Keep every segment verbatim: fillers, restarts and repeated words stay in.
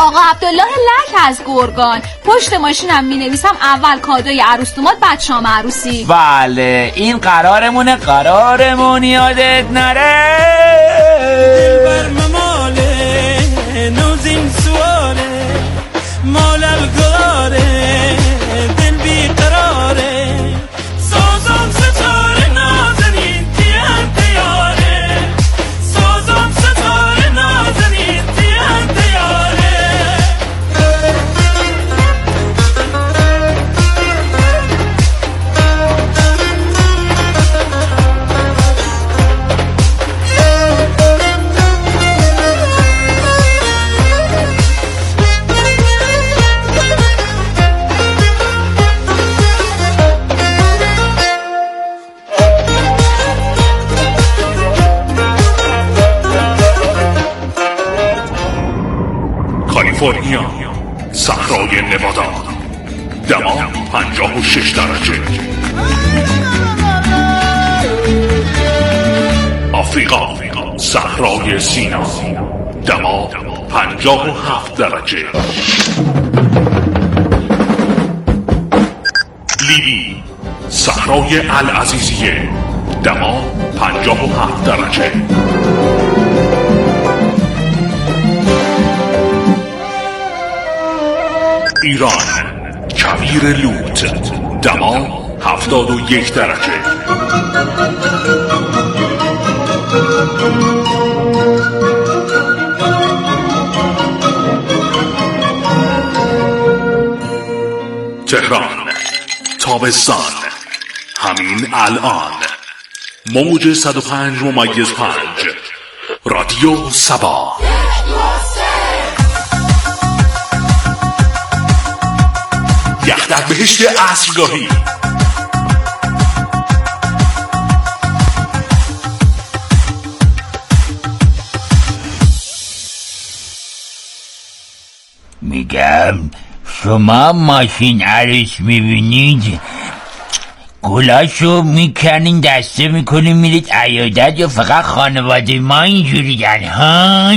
آقا عبدالله لک از گرگان. پشت ماشینم می نویسم اول کادوی عروس دوماد بعد شام عروسی. بله این قرارمونه، قرارمون یادت نره. دلبر مماله نوزین سواله مال الگاره دل بیقراره سازم ستاره نازنین تیان تیاره سازم ستاره نازنین تیان تیاره. کالیفرنیا، صحرای نوادا، دما پنجاه و شش درجه. آفریقا، صحرای سینا، دما پنجاه و هفت درجه. لیبی، صحرای العزیزیه، دما پنجاه و هفت درجه. ایران، کویر لوت، دما هفتاد و یک درجه. تهران، تابستان، همین الان، موج صد و پنج ممیز پنج، رادیو سبا. یخ در بهشت عصرگاهی. میگم شما ماشین عروس میبینید گلاشو میکنین دسته میکنین میرید عیادت یا فقط خانواده ما اینجوری گن ها؟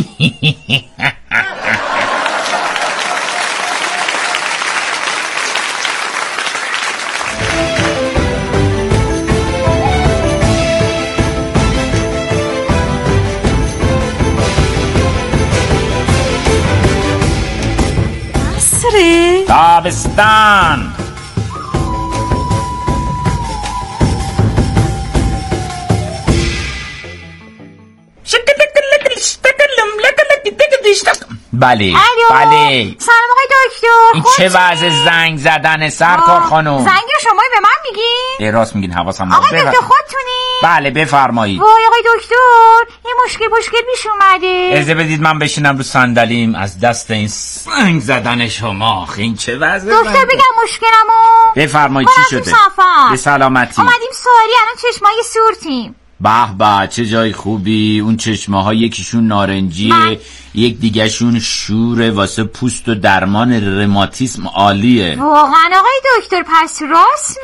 تابستان. بله بله. سلام آقای دکتر. این چه وضع زنگ زدن سرکار خانم؟ زنگ شما به من میگین؟ راست میگین حواسم آقای دکتر خودتونی؟ بله بفرمایید. وای آقای دکتر این مشکل مشکل پیش اومده. اجازه بدید من بشینم رو صندلیم از دست این زنگ زدن شما. این چه وضع؟ دکتر بگم مشکلمو؟ بفرمایید چی شده؟ سفر به سلامتی. اومدیم ساری الان چشمای سورتیم. به به چه جای خوبی. اون چشمه ها یکیشون نارنجیه من... یک دیگه شون شوره واسه پوست و درمان رماتیسم عالیه. واقعا آقای دکتر پس راست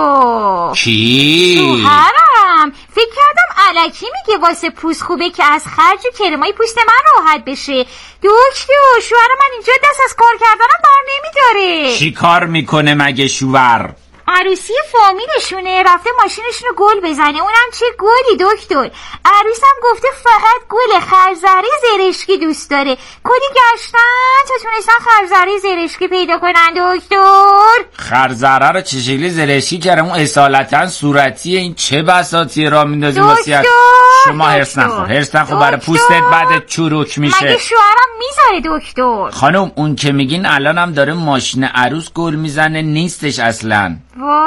میگو. کی؟ شوهرم فکر کردم الکی میگه واسه پوست خوبه که از خرج و کرمای پوست من راحت بشه. دکتر شوهر من اینجا دست از کار کردنم بر نمیداره. چی کار میکنه مگه شوهر؟ عروسی فامیلشونه رفته ماشینشونو گل بزنه. اونم چه گلی دکتر. عروسم گفته فقط گل خرزره زرشکی دوست داره. کلی گشتن تا تونستن خرزره زرشکی پیدا کنن دکتر. خرزره رو چه شکلی زرشکی کردم؟ اون اصالتا صورتیه. این چه بساطی را میندازیم واسه شما؟ هرس نخور هرس نخور برای پوستت بعد چروک میشه. مگه شوهرم میذاره دکتر؟ خانم اون که میگین الانم داره ماشین عروس گل میزنه نیستش اصلا.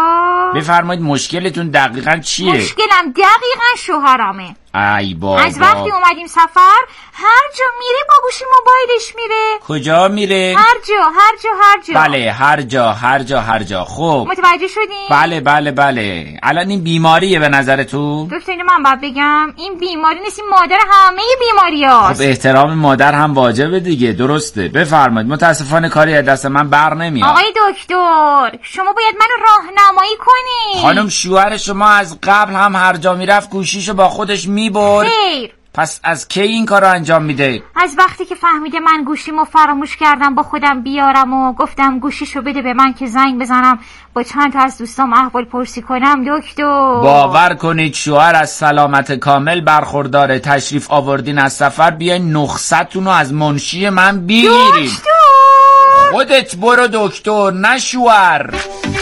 وا بفرمایید مشکلتون دقیقاً چیه؟ مشکلم دقیقاً شوهرمه. ای بابا از وقتی اومدیم سفر هر جا میره با گوشی موبایلش میره. کجا میره؟ هر جا هر جا هر جا. بله هر جا هر جا هر جا. خب متوجه شدین؟ بله بله بله. الان این بیماریه به نظرتون؟ دکتر اینو من باید بگم این بیماری نیست، این مادر همه بیماری هاست. خب احترام مادر هم واجبه دیگه. درسته بفرمایید. متاسفانه کاری از دست من بر نمیاد. آقای دکتر شما باید منو راهنمایی کنید. خانم شوهر شما از قبل هم هر جا میرفت گوشیشو با خودش میبرد. خیر پس از کی این کار رو انجام میده؟ از وقتی که فهمیده من گوشیمو فراموش کردم با خودم بیارم و گفتم گوشیشو بده به من که زنگ بزنم با چند تا از دوستام احوال پرسی کنم دکتر. باور کنید شوهر از سلامت کامل برخورداره. تشریف آوردین از سفر، بیاین نخستون رو از منشی من بگیریم. دکتر خودت برو دکتر، نه شوهر.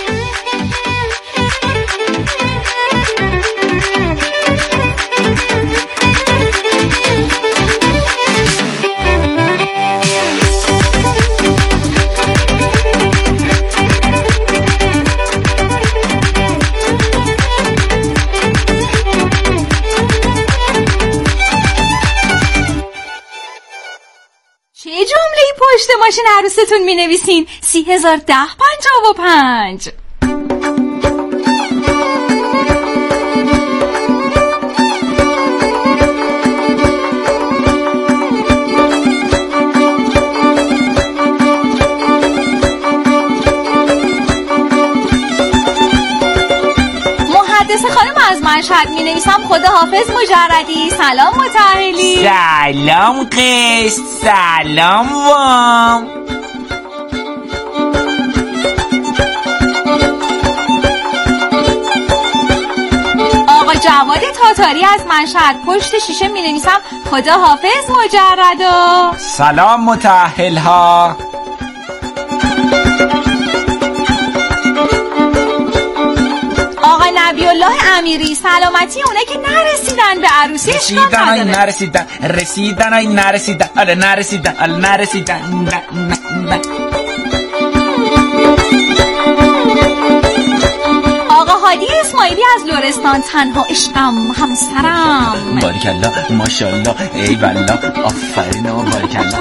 چه جمله‌ای پشت ماشین عروستون می نویسین؟ سی هزار ده پنجاه و پنج. محدث خانم از مشهد می نویسم خدا حافظ مجردی. سلام متأهلی. سلام قشت، سلام وام. آقا جواد تاتاری از مشهد پشت شیشه می نویسم خدا حافظ مجردا. سلام متأهل ها. آقا نبی الله امیری سلامتی اونه که نرسیدن به عروسی اشکال رسیدن ای نداره. نرسیدن، رسیدن ای نرسیدن، آره نرسیدن، آره نرسیدن، نه نه نه. آقا هادی اسماعیلی از لرستان تنها عشقم همسرم. باریکالله ماشاءالله ای والله آفرین و باریکالله.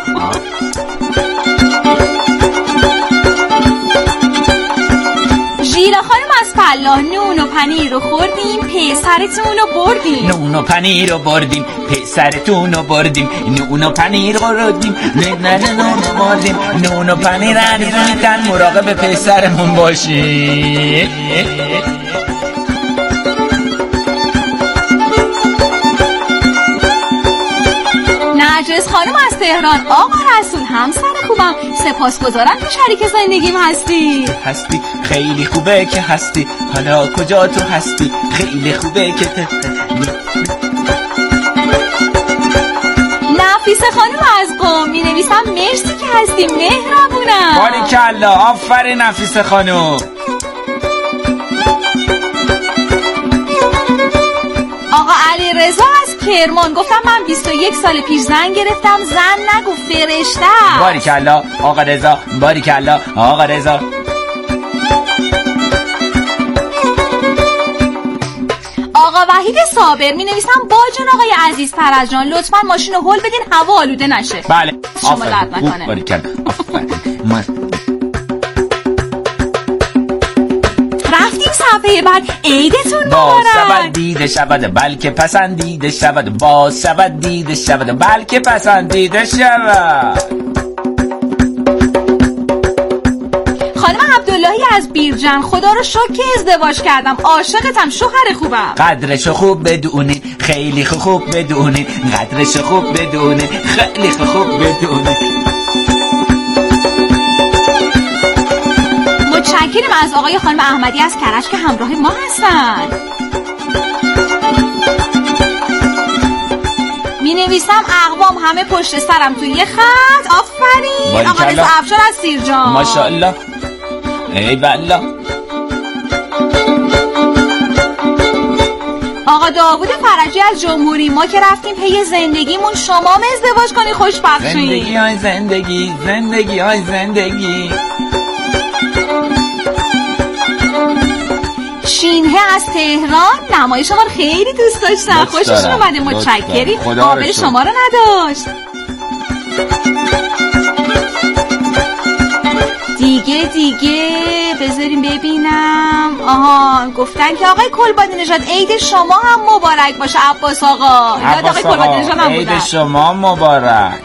ژیلا خانم از فلاح نون و پنیر رو خوردیم پسرتون رو بردیم. نون و پنیر رو بردیم پسرتون رو بردیم. نون و پنیر خوردیم نه نه نه نون رو بردیم. نون و پنیر ریختن. مراقب پسرمون باشی. نرجس خانم از تهران آقا رسول همسر خوبم سپاسگزارم که شریک زندگیم هستی. هستی خیلی خوبه که هستی. حالا کجا تو هستی؟ خیلی خوبه که ت... نفیس خانم از قم می نویسم مرسی که هستی مهربونم. باریکالله آفرین نفیس خانم. آقا علی رضا از کرمان گفتم من بیست و یک سال پیش زن گرفتم زن نگو فرشته. باریکالله آقا رضا، باریکالله آقا رضا. آقا وحید صابر می نویسم با جان آقای عزیز فرجان لطفا ماشین رو هول بدین هوا آلوده نشه. بله شما درد نکنه. باریکالله آفرین. رفتیم صفحه بعد عیدتون با مبارک. شود دیده شود بلکه پسندیده شود. با شود دیده شود بلکه پسندیده شود. خانم عبداللهی از بیرجن خدا رو شکر که ازدواج کردم عاشقتم شوهر خوبم. قدرشو خوب بدونی خیلی خوب بدونی. قدرشو خوب بدونی خیلی خوب بدونی. متشکرم از آقای خانم احمدی از کرج که همراه ما هستن. می نویسم اقوام همه پشت سرم توی یه خط. آفرین. آقا رضا افشار از سیرجان ماشاءالله ای والله. آقا داوود فرجی از جمهوری ما که رفتیم پی زندگیمون شما هم ازدواج کنی خوشبخت شین. زندگی های زندگی زندگی های زندگی. شینه از تهران نمایش شما رو خیلی دوست داشتم. خوششون اومده. متشکری. قابل شما رو نداشت. دیگه دیگه بذاریم ببینم. آها گفتن که آقای کلبادی نژاد عید شما هم مبارک باشه. عباس آقا یاد آقای کلبادی نژاد هم بودن. عید شما مبارک.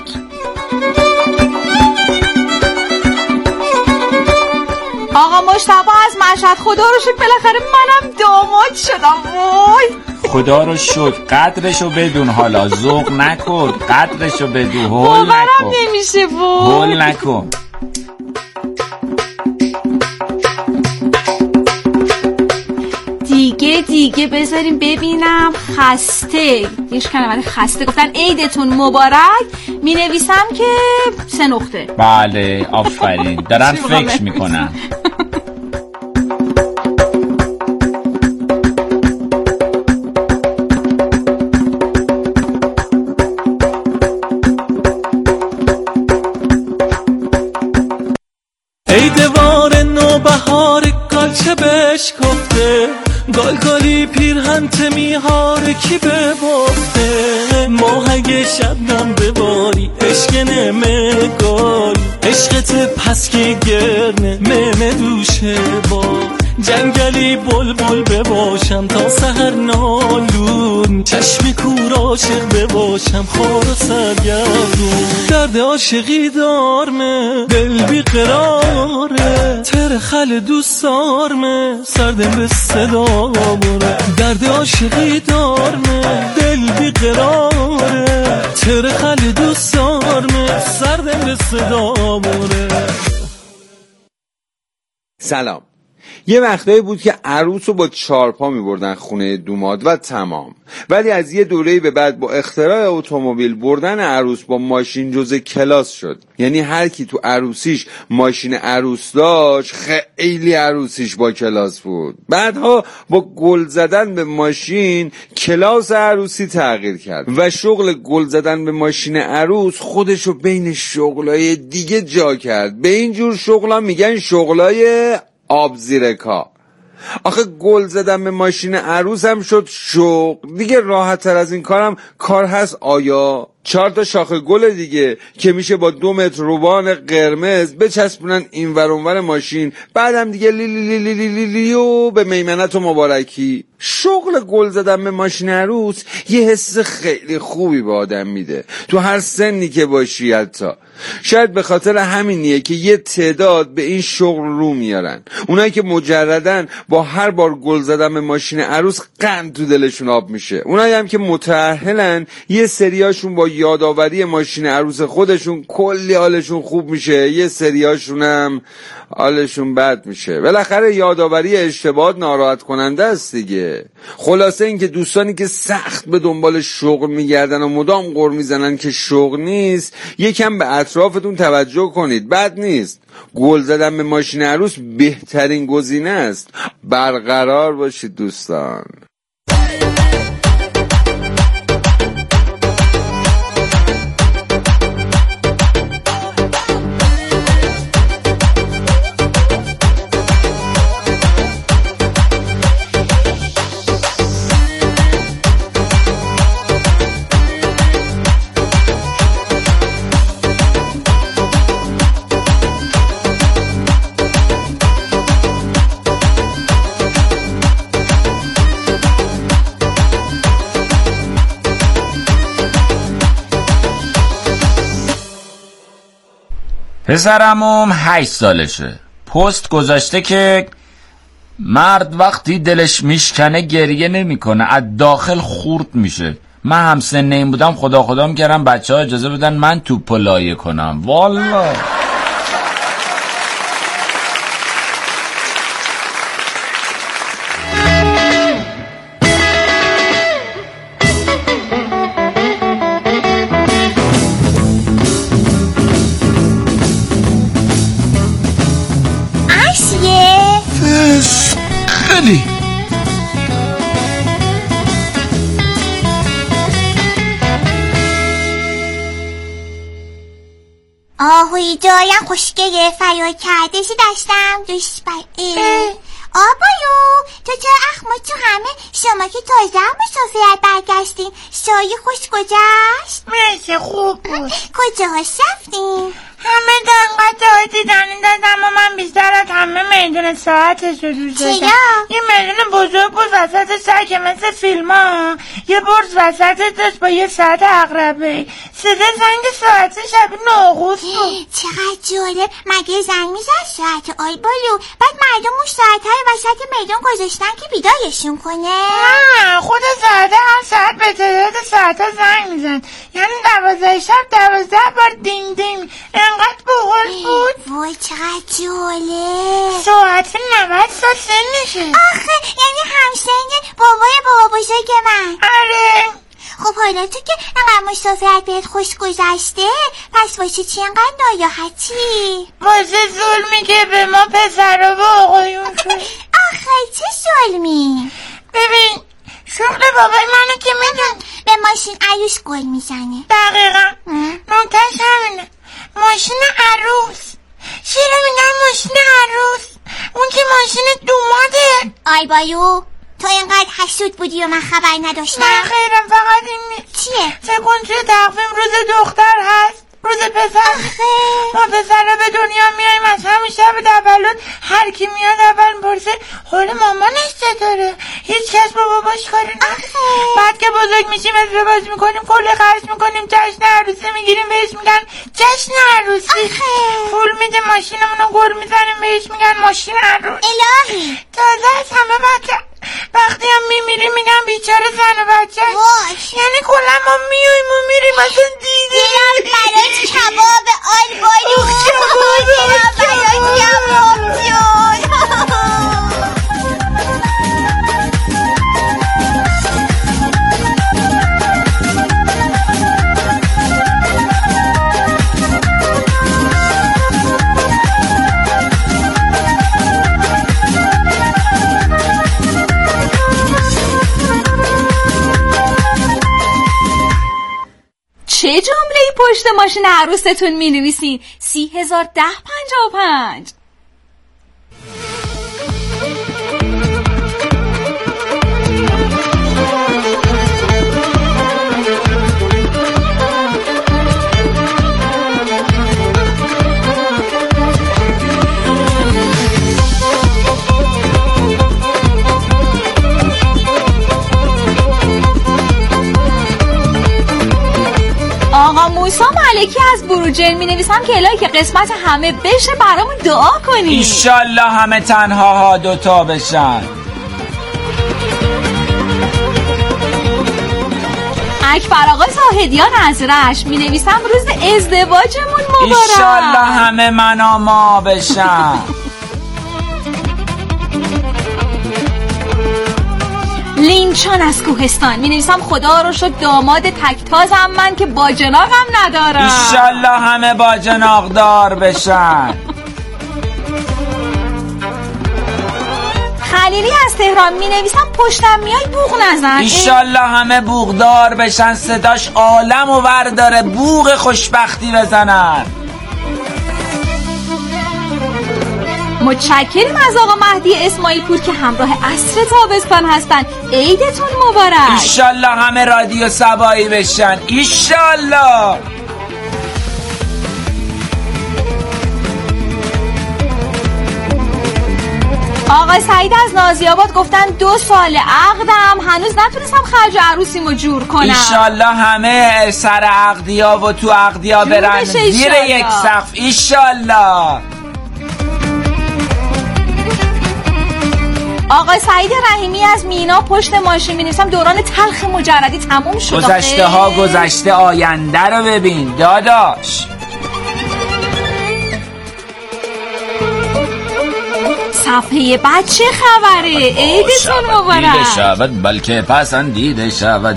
آقا مجتبی از مشهد خدا رو شکر بالاخره منم داماد شدم. وای خدا رو شکر. قدرشو بدون، حالا ذوق نکن، قدرشو بدون. هول باورم نکن نمیشه بود. هول نکن. دیگه دیگه بذاریم ببینم. خسته یش کلمه خسته گفتن عیدتون مبارک. می نویسم که سه نقطه. بله آفرین، دارن فکر میکنن. عیدوار نو بهار گالچه بهش گفته، گال گالی پیرهن تمیهار کی ببافته. ماه اگه شبنم بباری عشق نمه گاری، عشقت پس که گرنه ممه دوشه با. جنگلی بل بل بباشم تا سحر نالون، چشم کور عاشق بباشم خور و سرگردون. درد عاشقی دارمه دل بی قراره، تر خل دوست دارمه سردم به صدا باره. درد عاشقی دارمه دل بی قراره، تر خل دوست دارمه سردم به صدا باره. سلام. یه وقتایی بود که عروس رو با چارپا می‌بردن خونه دوماد و تمام. ولی از یه دوره‌ای به بعد با اختراع اتومبیل بردن عروس با ماشین جزء کلاس شد. یعنی هر کی تو عروسیش ماشین عروس داشت خیلی عروسیش با کلاس بود. بعدها با گل زدن به ماشین کلاس عروسی تغییر کرد و شغل گل زدن به ماشین عروس خودشو بین شغلای دیگه جا کرد. به این جور شغلا میگن شغلای آب زیر کا. آخه گل زدن به ماشین عروس هم شد شغل دیگه. راحت تر از این کارم کار هست آیا؟ چهار تا شاخه گل دیگه که میشه با دو متر روبان قرمز بچسبونن این ور اون ور ماشین، بعدم دیگه لی لی لی لی لی لی لی و به میمنت و مبارکی. شغل گل زدن به ماشین عروس یه حس خیلی خوبی به آدم میده تو هر سنی که باشی. حتی شاید به خاطر همینیه که یه تعداد به این شغل رو میارن. اونایی که مجردن با هر بار گل زدن به ماشین عروس قند تو دلشون آب میشه. اونایی هم که متأهلن یه سریاشون با یادآوری ماشین عروس خودشون کلی حالشون خوب میشه، یه سریاشون هم حالشون بد میشه. بالاخره یادآوری اشتباهات ناراحت کننده است دیگه. خلاصه این که دوستانی که سخت به دنبال شغل میگردن و مدام غر میزنن که شغل نیست، یکم به اطرافتون توجه کنید. بد نیست. گل زدن به ماشین عروس بهترین گزینه است. برقرار باشید دوستان. پسرمم هشت سالشه. پست گذاشته که مرد وقتی دلش میشکنه گریه نمیکنه، از داخل خورد میشه. من هم سن این بودم خدا خدا میکردم بچه ها اجازه بدن من توپو لایه کنم. والله خیلی آهوی جایم خوشگه فریاد کردشی داشتم دوست بر آبایو تو چرا اخما تو همه؟ شما که تازه هم مسافرت برگشتین. شایی خوش گذشت؟ مرسی خوب بود. کجاها رفتین؟ همه دنقت های دیدنی دادم و من بیشتر از همه میدون ساعتش رو دوست داشتم. یه میدون بزرگ بود وسط سر که مثل فیلم ها یه برز وسط داشت با یه ساعت عقربه. صدا زنگ ساعت شبیه ناقوس بود. چقدر جالب. مگه زنگ میزد ساعت آی بالو؟ بعد مردم اون ساعت های وسط میدون گذاشتن که بیدارشون کنه؟ نه خود ساعت هر ساعت به تعداد ساعت ها زنگ میزن، یعنی دوازده شب دوازده بار دینگ دینگ. انقدر بغل بود. وای چقدر جالب. ساعت نود سال سنشه. آخه یعنی همسن بابای بابا بزرگ من. آره. خب حالا تو که انقدر مسافرت بهت خوش گذشته، پس واسه چی انقدر ناراحتی؟ واسه ظلمی که به ما پسر و آقایون شد. آخه چه ظلمی؟ ببین شغل بابای منو که میدون به ماشین عروس گل میزنه. دقیقا نکتهش همینه، ماشین عروس. چرا میگن ماشین عروس؟ اون که ماشین دوماده. آی بایو تو اینقدر حسود بودی و من خبر نداشتم. نه خیرم فقط این نیست. چیه؟ فکر کن توی تقویم روز دختر هست، روز پسر. ما پسرها به دنیا میاییم، از همون شب تولد هر کی میاد اول میپرسه حال مامانش چطوره. هیچ کس با باباش کاری نداره. بعد که بزرگ میشیم ازدواج میکنیم، کلی خرج میکنیم، جشن عروسی میگیریم، بهش میگن جشن عروسی. پول میده ماشینمونو گل میزنیم، بهش میگن ماشین عروس. الهی تازه از همه بچه وقتی هم میمیریم میگن بیچاره زن و بچه. یعنی کلا ما میاییم و میریم اصلا دیدیم. دیرم برات کباب آل بایو. دیرم برات کباب جون. چه جمله‌ای پشت ماشین عروستون می‌نویسین؟ سی هزار ده پنجاه و پنج. آقا موسی ملکی از بروجرد می نویسم که الهی که قسمت همه بشه برامون دعا کنی. ایشالله همه تنها ها دوتا بشن. اکبر آقا زاهدیان از رشت می نویسم روز ازدواجمون مبارک. ایشالله همه منا ما بشن. لینچان از کوهستان می نویسم خدا رو شد داماد تکتازم من که با جناقم ندارم. ایشالله همه با جناق دار بشن. خلیلی از تهران می نویسم پشتم میای بوق نزن. ایشالله همه بوغدار بشن، صداش عالم و ورداره، بوغ خوشبختی بزنن. متشکریم از آقا مهدی اسماعیل پور که همراه عصر تابستان هستن. عیدتون مبارک. ایشالله همه رادیو سبایی بشن. ایشالله. آقا سعید از نازی‌آباد گفتن دو سال عقدم هنوز نتونستم خرج عروسیمو جور کنم. ایشالله همه سر عقدیا و تو عقدیا برن زیر یک سقف. ایشالله. آقا سعید رحیمی از مینا پشت ماشین می‌نویسم دوران تلخ مجردی تموم شد. گذشته ها گذشته، آینده رو ببین داداش. صفحه بعد چه خبره؟ عیدتون مبارک. دیده شود بلکه پسندیده شود.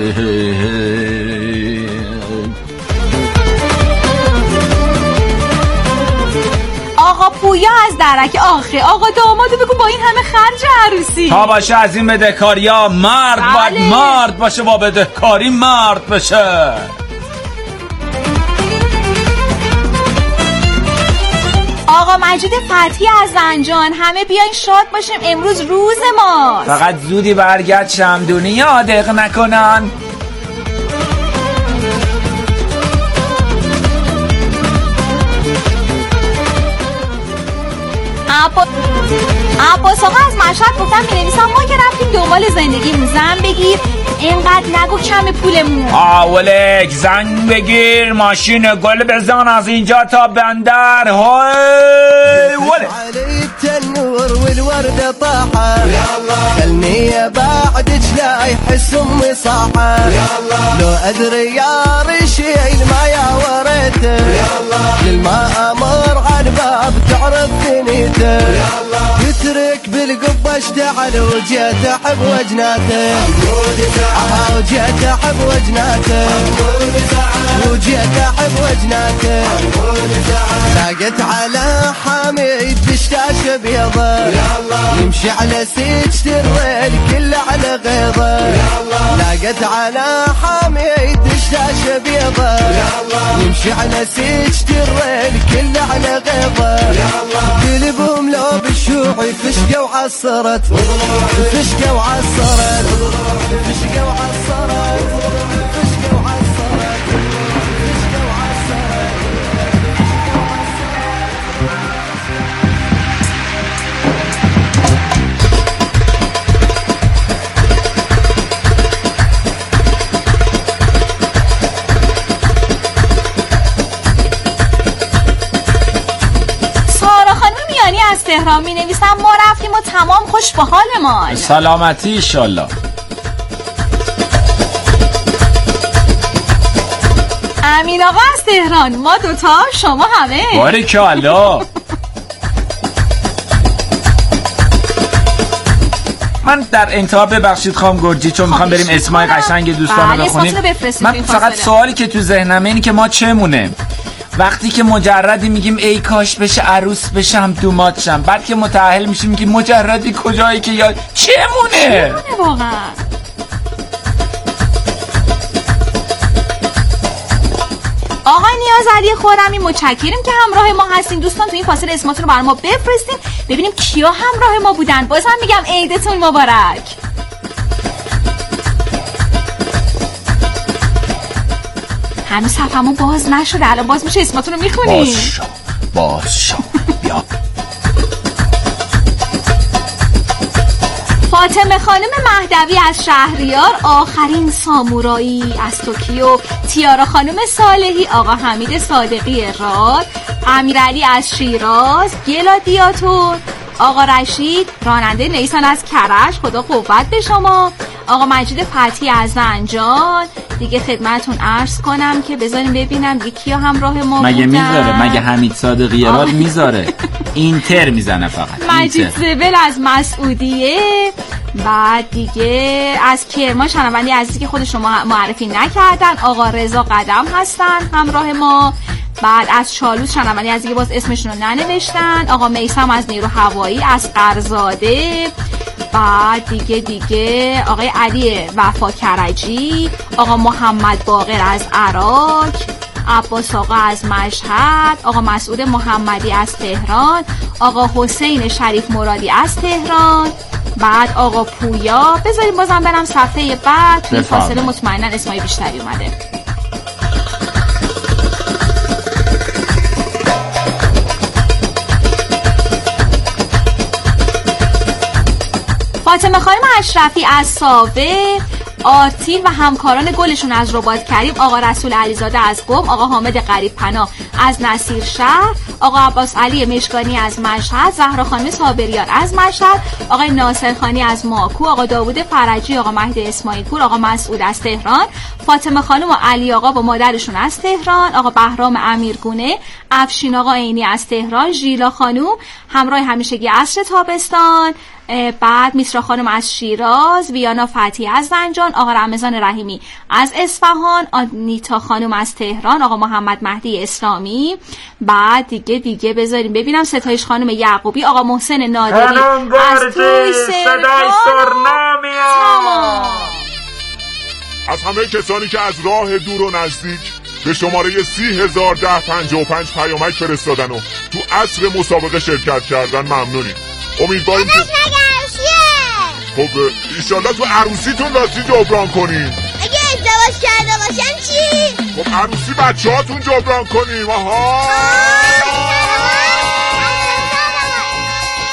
آقا پویا از درک آخه آقا دامادو بگو با این همه خرج عروسی تا باشه از این بدهکاریا مرد بله. باید مرد باشه، با بدهکاری مرد بشه. آقا مجید فتحی از زنجان همه بیاین شاد باشیم امروز روز ماست. فقط زودی برگرد شمدونی یادق نکنن. عباس عباس آقا از مشهد گفتم می‌نویسم ما که رفتیم دنبال زندگیمون زن بگیر اینقدر نگو کم پولمون. آولک زنگ بگیر ماشین گل بزن از اینجا تا بندر های ولک التنور والوردة طاحة خلني بعدك لا يحس امي صاحة لو ادري يا رشيل ما يا وريته للما امر على الباب تعرف ثنيته يترك بالقبة اشتعل وجيت احب وجناته اها وجيت احب وجناته وجيت احب وجناته لاقت على حميد دشتاش بيضة يمشي على سيجة الريل كله على غيظة لاقت على حميد دشتاش بيضة يمشي على سيجة الريل كله على غيظة قلبهم لو بالشوعي فشقة وعصرت فشقة وعصرت فشقة وعصرت فشقة وعصرت فشقة وعصرت. از تهران می نویسم ما رفتیم و تمام خوش به حالمان. سلامتی ایشالله. امین آقا از تهران ما دوتا شما همه باریکالله. من در انتها ببخشید خانم گرجی چون میخوام بریم اسمای قشنگ دوستان رو بخونیم. من فقط سوالی که تو ذهنمه اینه که ما چمونه وقتی که مجردی میگیم ای کاش بشه عروس بشم دومات شم، بعد که متأهل میشیم میگیم مجردی کجایی که یا چمونه چمونه واقعا. آقا نیازعلی خورمی متشکریم که همراه ما هستین. دوستان تو این فاصله اسماتون رو برای ما بفرستین ببینیم کیا همراه ما بودن. باز هم میگم عیدتون مبارک. هنوز صفحمون باز نشده الان باز میشه اسماتون رو میخونیم. باز شو باز شو بیا. فاطمه خانم مهدوی از شهریار، آخرین سامورایی از توکیو، تیارا خانم صالحی، آقا حمید صادقی راد، امیرعلی از شیراز، گلادیاتور، آقا رشید راننده نیسان از کرج، خدا قوت به شما، آقا مجید فتحی از زنجان. دیگه خدمتون عرض کنم که بذاریم ببینم یکی ها همراه ما بودن. مگه میذاره؟ مگه حمید صادقی راد میذاره؟ اینتر میزنه فقط. مجید زبل از مسعودیه. بعد دیگه از کرمان شنوندی عزیزی که خود شما معرفی نکردن، آقا رضا قدم هستن همراه ما. بعد از چالوس شنوندی عزیزی که باز اسمشون رو ننوشتن، آقا میثم از نیرو هوایی از قرزاده. بعد دیگه دیگه آقای علی وفا کرجی، آقا محمد باقر از عراق، عباس آقا از مشهد، آقا مسعود محمدی از تهران، آقا حسین شریف مرادی از تهران. بعد آقا پویا. بذاریم بازم برم صفحه بعد توی فاصله مطمئنا اسمای بیشتری اومده. فاطمه خانم اشرفی از ساوه، آرتین و همکاران گلشون از رباط کریم، آقا رسول علیزاده از قم، آقا حامد قریب پناه از نصیر شهر، آقا عباس علی مشکانی از مشهد، زهرا خانم صابریان از مشهد، آقا ناصر خانی از ماکو، آقا داوود فرجی، آقا مهدی اسماعیل پور، آقا مسعود از تهران، فاطمه خانم و علی آقا با مادرشون از تهران، آقا بهرام امیرگونه، افشین آقا عینی از تهران، ژیلا خانم همراه همیشگی عصر تابستان. بعد میسرا خانم از شیراز، ویانا فتحی از زنجان، آقا رمضان رحیمی از اصفهان، آنیتا خانم از تهران، آقا محمد مهدی اسلامی. بعد دیگه دیگه بذاریم ببینم ستایش خانم یعقوبی، آقا محسن نادری از توی صدای سرنامی از همه کسانی که از راه دور و نزدیک به شماره سی هزار ده پنجاه و پنج پیامک فرستادن و تو عصر مسابقه شرکت کردن ممنونیم. امیدواریم که خب ایشالله تو عروسیتون راستی جبران کنیم. اگه ازدواج کرده باشن چی؟ خب عروسی بچه هاتون جبران کنیم. آها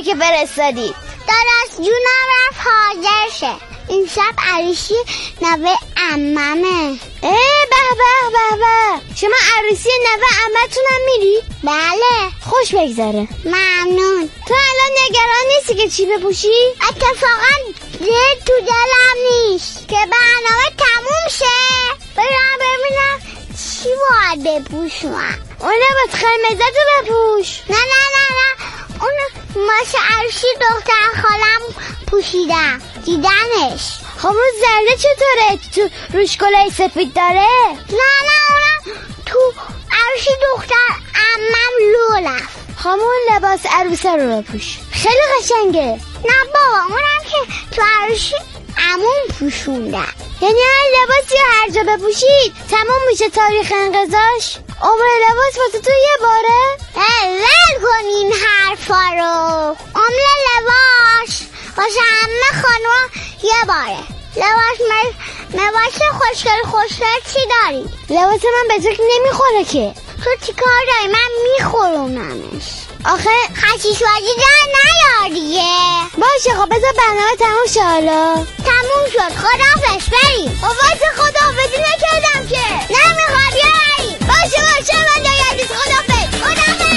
که فرستادید؟ داداش جونم رفت حاضر شه. این شب عروسی نوه عممه. اه به به به به. شما عروسی نوه عمتونم میری؟ بله. خوش بگذره. ممنون. تو الان نگران نیستی که چی بپوشی؟ اتفاقا دل تو دلم نیست که برنامه تموم شه برم ببینم چی باید بپوشم. اون لباس قرمزه تو بپوش. نه نه نه نه اون ماش عروسی دختر خالم پوشیدم دیدنش. خب اون زرده چطوره؟ تو روش گلای سفید داره؟ نه نه اونم تو عروسی دختر عمم لو رفت. خب اون لباس عروسه رو بپوش، خیلی قشنگه. نه بابا اونم که تو عروسی عموم پوشوندن. یعنی هر لباسی هر جا بپوشید تمام میشه تاریخ انقضاش؟ عمر لباس واسه تو یه باره؟ ول کن این حرفا رو. عمر لباس واسه همه خانوم یه باره. لباس مر... لباس خوشگل خوشگل چی داری؟ لباس من به تو نمیخوره که. تو چی کار داری؟ من میخورونمش. آخه خشیش بازی در نیار دیگه. باشه خب بذار برنامه تموم شه حالا. تموم شد خداحافظ بریم. واسه خداحافظی نکردم که. نمیخواد بیاری. باشه باشه من دیگه خداحافظ. خداحافظ.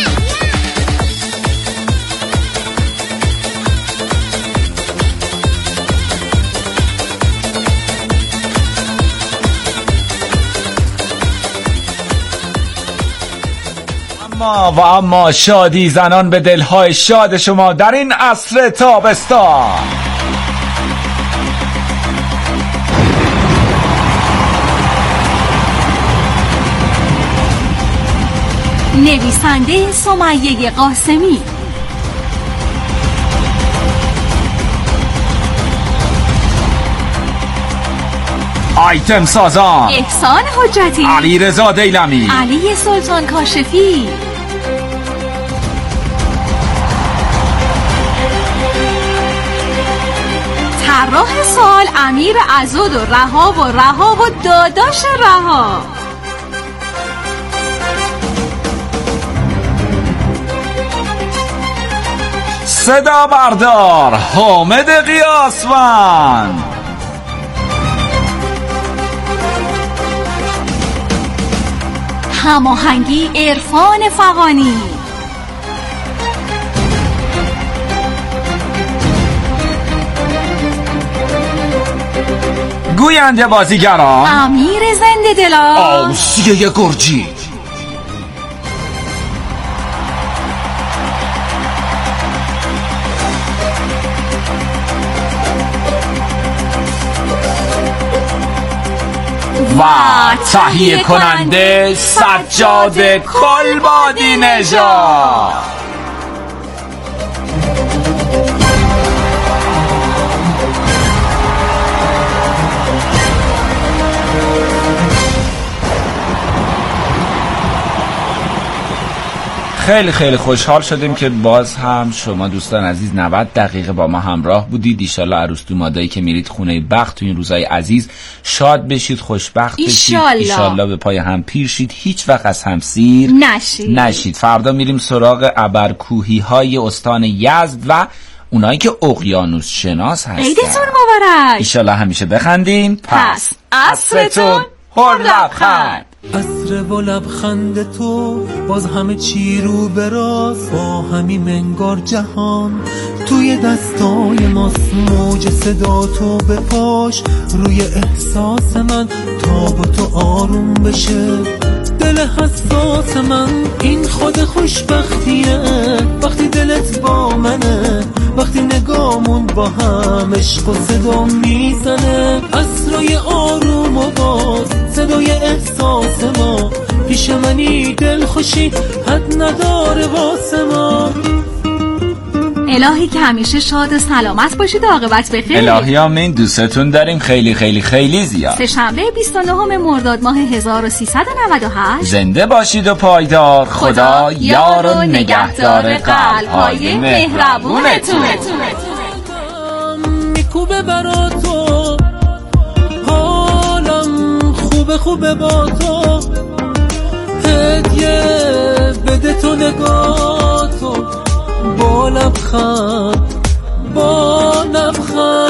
اما و اما شادی زنان به دلهای شاد شما در این عصر تابستان. نویسنده سمیه قاسمی، آیتم سازان احسان حجتی، علی رضا دیلمی، علی سلطان کاشفی، طراح سال امیر عزود و رها و رها و داداش رها، صدا بردار حامد قیاسوند، هماهنگی عرفان فغانی، گوینده بازیگران امیر زنده دلا، آوسیه گرجی، و تهیه کننده سجاد کلبادی نژاد. خیلی خیلی خوشحال شدیم که باز هم شما دوستان عزیز نود دقیقه با ما همراه بودید. ایشالله عروس دومادایی که میرید خونه بخت تو این روزای عزیز شاد بشید، خوشبخت بشید، ایشالله به پای هم پیر شید، هیچ وقت از هم سیر نشید. نشید. فردا میریم سراغ ابرکوهی های استان یزد و اونایی که اقیانوس شناس هستن. عیدتون مبارک. ایشالله همیشه بخندیم. پس عصرتون پر لبخند. عصر و لبخند تو باز همه چی رو براز، با همین منگار جهان توی دستای ماست. موج صدا تو بپاش روی احساس من تا با تو آروم بشه دل حساس من. این خود خوشبختیه وقتی دلت با منه، وقتی نگامون با هم عشق و صدا میزنه. عصرای آروم و باز صدای احساس ما، پیش منی دل خوشی حد نداره واسه ما. الهی که همیشه شاد و سلامت باشید و عاقبت بخیر. الهی آمین. دوستتون داریم خیلی خیلی خیلی زیاد. سه‌شنبه بیست و نهم مرداد ماه هزار و سیصد و نود و هشت. زنده باشید و پایدار. خدا, خدا یار و نگهدار قلب‌های مهربونتون. میکوبه برا تو حالم خوبه خوبه با تو، هدیه بده تو نگاه تو با لبخند با لبخند